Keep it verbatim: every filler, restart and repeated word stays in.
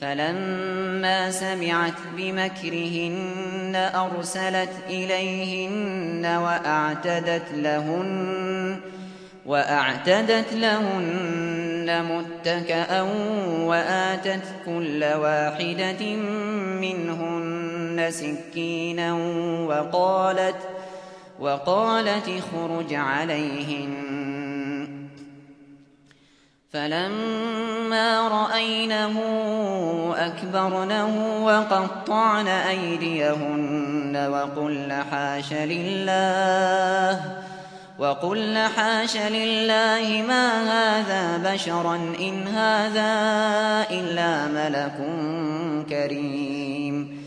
فلما سمعت بمكرهن أرسلت إليهن وأعتدت لهن وأعتدت لهن متكأ وآتت كل واحدة منهن سكينا وقالت وقالت اخرج عليهن. فلما رأينه أكبرنه وقطعن أيديهن وقلن حاش لله وقلن حاش لله ما هذا بشرا إن هذا إلا ملك كريم.